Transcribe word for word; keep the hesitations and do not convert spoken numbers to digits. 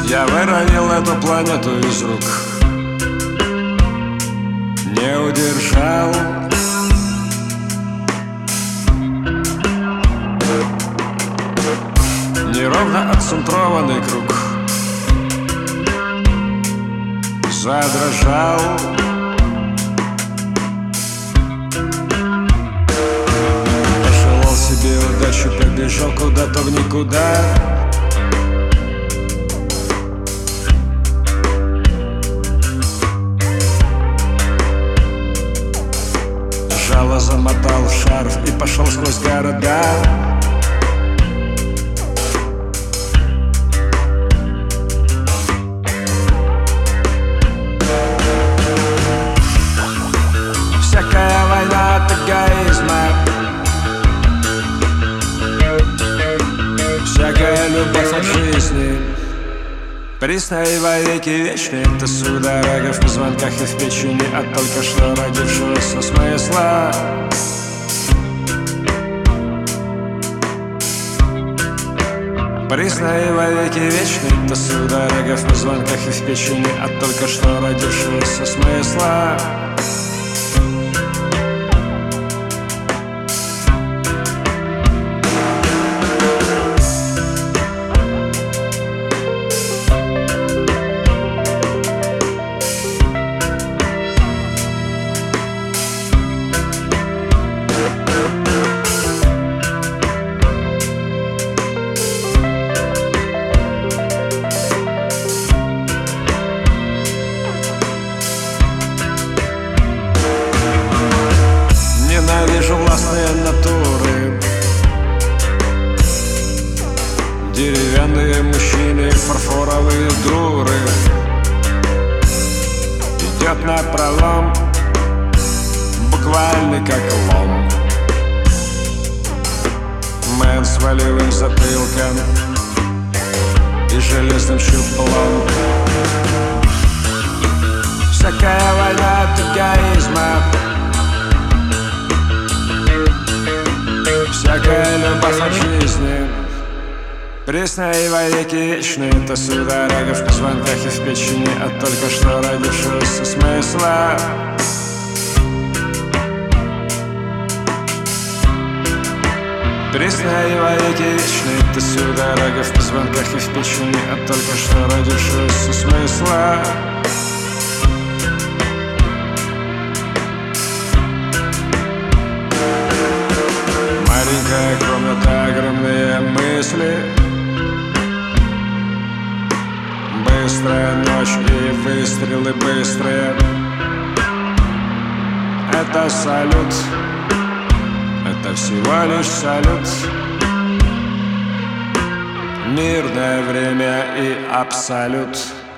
Я выронил эту планету из рук, не удержал. Неровно отцентрованный круг задрожал. Пожелал себе удачу, побежал куда-то в никуда. Жало замотал в шарф и пошел сквозь города. Всякая война от эгоизма, всякая любовь от жизни, пресная и вовеки вечная. Это судорога в позвонках и в печени от только что родившегося смысла. Пресная и вовеки вечная. Это судорога в позвонках и в печени от только что родившегося смысла. Ненавижу властные натуры, деревянные мужчины, фарфоровые дуры. Идет напролом, буквально как лом. Мэн с волевым затылком и железным щуплом. Всякая война от эгоизма, всякая любовь от жизни, пресная и вовеки вечная. Это судорога в позвонках и в печени от только что родившегося смысла. Пресная и вовеки вечная. Это судорога в позвонках и в печени от только что родившегося смысла. Маленькая комната, огромные мысли, быстрая ночь и выстрелы быстрые. Это салют, это всего лишь салют. Мирное время и абсолют.